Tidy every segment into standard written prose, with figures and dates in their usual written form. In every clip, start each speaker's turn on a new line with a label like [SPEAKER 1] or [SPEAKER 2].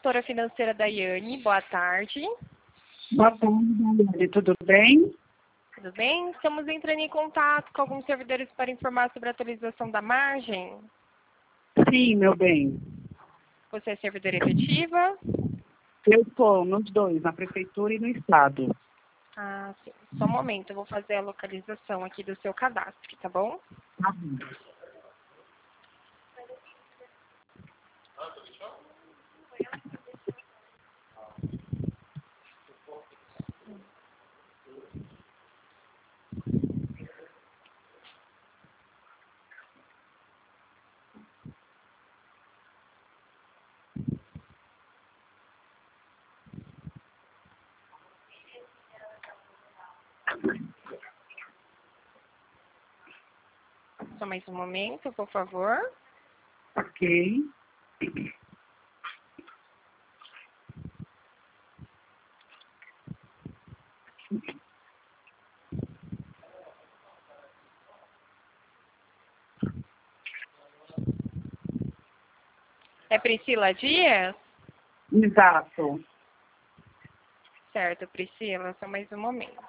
[SPEAKER 1] consultora financeira Daiane. Boa tarde.
[SPEAKER 2] Boa tarde, Daiane. Tudo bem?
[SPEAKER 1] Tudo bem? Estamos entrando em contato com alguns servidores para informar sobre a atualização da margem.
[SPEAKER 2] Sim, meu bem.
[SPEAKER 1] Você é servidora efetiva?
[SPEAKER 2] Eu estou nos dois, na prefeitura e no estado.
[SPEAKER 1] Ah, sim. Só um momento, eu vou fazer a localização aqui do seu cadastro, tá bom?
[SPEAKER 2] Tá bom.
[SPEAKER 1] Só mais um momento, por favor.
[SPEAKER 2] Ok.
[SPEAKER 1] É Priscila Dias?
[SPEAKER 2] Exato.
[SPEAKER 1] Certo, Priscila, só mais um momento.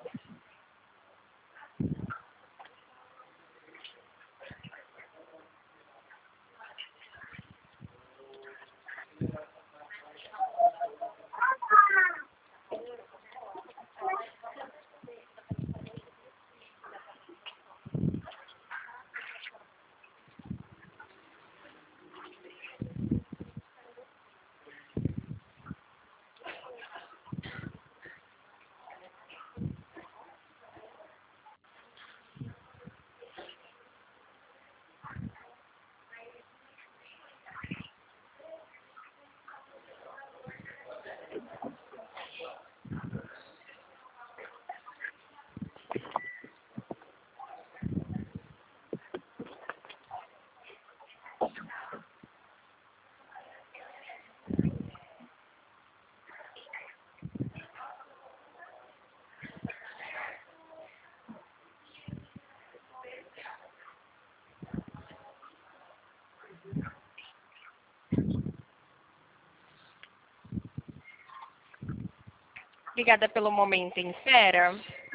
[SPEAKER 1] Obrigada pelo momento em espera.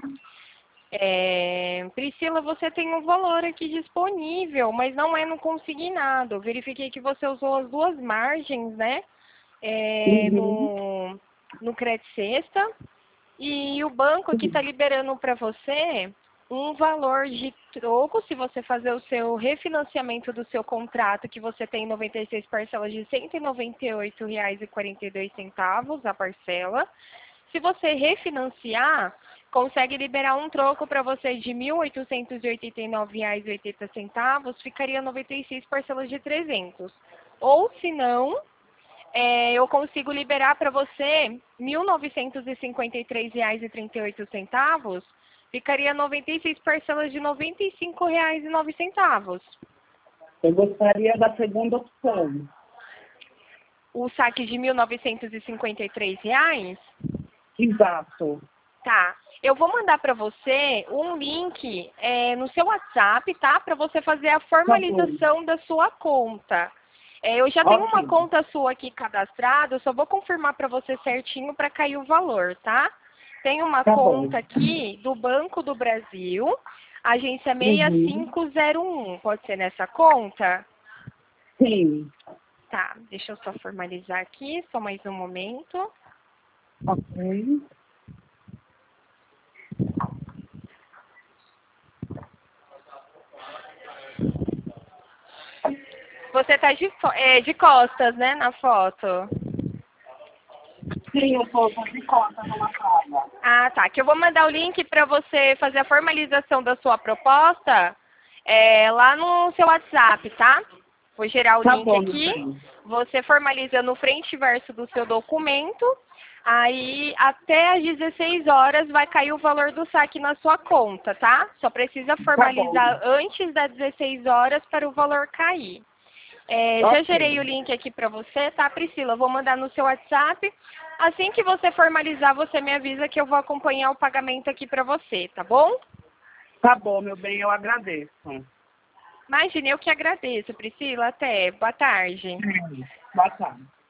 [SPEAKER 1] Priscila, você tem um valor aqui disponível, mas não é no consignado. Verifiquei que você usou as duas margens, né? No Credit Sexta. E o banco aqui está liberando para você um valor de troco, se você fazer o seu refinanciamento do seu contrato, que você tem 96 parcelas de R$ 198,42 a parcela. Se você refinanciar, consegue liberar um troco para você de R$ 1.889,80, ficaria 96 parcelas de 300. Ou se não, eu consigo liberar para você R$ 1.953,38, ficaria 96 parcelas de R$ 95,09.
[SPEAKER 2] Eu gostaria da segunda opção.
[SPEAKER 1] O saque de R$ 1.953?
[SPEAKER 2] Exato.
[SPEAKER 1] Tá. Eu vou mandar para você um link no seu WhatsApp, tá? Para você fazer a formalização da sua conta. Eu já tenho uma conta sua aqui cadastrada, eu só vou confirmar para você certinho para cair o valor, tá? Tem uma conta aqui do Banco do Brasil, agência 6501. Pode ser nessa conta?
[SPEAKER 2] Sim.
[SPEAKER 1] Tá, deixa eu só formalizar aqui, só mais um momento.
[SPEAKER 2] Ok.
[SPEAKER 1] Você tá de costas, né, na foto?
[SPEAKER 2] Sim, eu estou de conta numa sala.
[SPEAKER 1] Ah, tá. Que eu vou mandar o link para você fazer a formalização da sua proposta lá no seu WhatsApp, tá? Vou gerar o link aqui. Você formaliza no frente e verso do seu documento. Aí, até às 16 horas, vai cair o valor do saque na sua conta, tá? Só precisa formalizar antes das 16 horas para o valor cair. Já gerei o link aqui para você, tá, Priscila? Eu vou mandar no seu WhatsApp. Assim que você formalizar, você me avisa que eu vou acompanhar o pagamento aqui para você, tá bom?
[SPEAKER 2] Tá bom, meu bem, eu agradeço.
[SPEAKER 1] Imagine, eu que agradeço, Priscila. Até. Boa tarde.
[SPEAKER 2] Boa tarde.